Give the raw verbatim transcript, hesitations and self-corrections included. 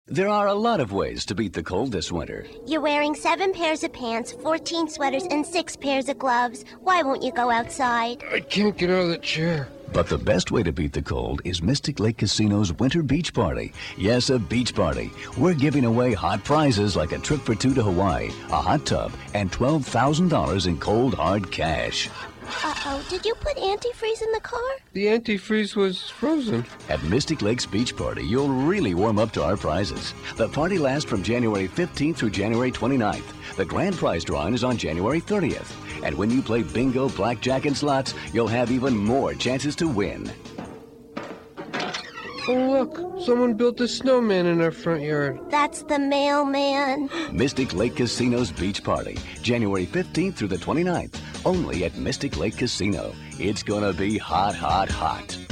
There are a lot of ways to beat the cold this winter. You're wearing seven pairs of pants, fourteen sweaters, and six pairs of gloves. Why won't you go outside? I can't get out of the chair. But the best way to beat the cold is Mystic Lake Casino's Winter Beach Party. Yes, a beach party. We're giving away hot prizes like a trip for two to Hawaii, a hot tub, and twelve thousand dollars in cold, hard cash. Uh-oh, did you put antifreeze in the car? The antifreeze was frozen. At Mystic Lake's Beach Party, you'll really warm up to our prizes. The party lasts from January fifteenth through January twenty-ninth. The grand prize drawing is on January thirtieth. And when you play bingo, blackjack, and slots, you'll have even more chances to win. Oh, look, someone built a snowman in our front yard. That's the mailman. Mystic Lake Casino's Beach Party, January fifteenth through the twenty-ninth, only at Mystic Lake Casino. It's gonna be hot, hot, hot.